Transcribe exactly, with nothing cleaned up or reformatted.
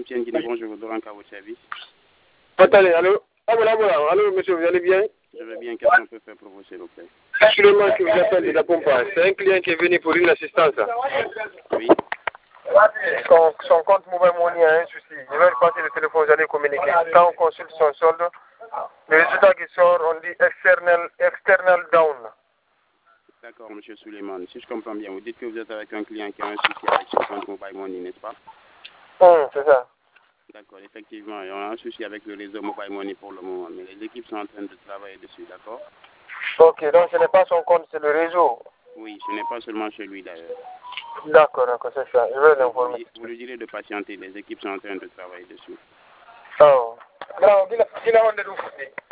monsieur Nguine, bonjour, Doranka à votre service. Attendez, allô ah, voilà, voilà. Allô, monsieur, vous allez bien? Je vais bien, qu'est-ce qu'on peut faire pour vous, s'il vous plaît? C'est Suleiman qui vous appelle de la pompe. C'est un client qui est venu pour une assistance. Oui. Son, son compte Mobile Money a un souci. Je vais lui passer le téléphone, vous allez communiquer. Quand on consulte son solde, le résultat qui sort, on dit external, external down. D'accord, monsieur Suleiman. Si je comprends bien, vous dites que vous êtes avec un client qui a un souci avec son compte Mobile Money, n'est-ce pas? Hum, c'est ça. D'accord, effectivement, on a un souci avec le réseau Mobile Money pour le moment, mais les équipes sont en train de travailler dessus, d'accord? Ok, donc ce n'est pas son compte, c'est le réseau. Oui, ce n'est pas seulement chez lui d'ailleurs. D'accord, d'accord, c'est ça. Je vais l'informer. Vous lui direz de patienter, les équipes sont en train de travailler dessus. Oh. Non, dis-la, dis-la, on est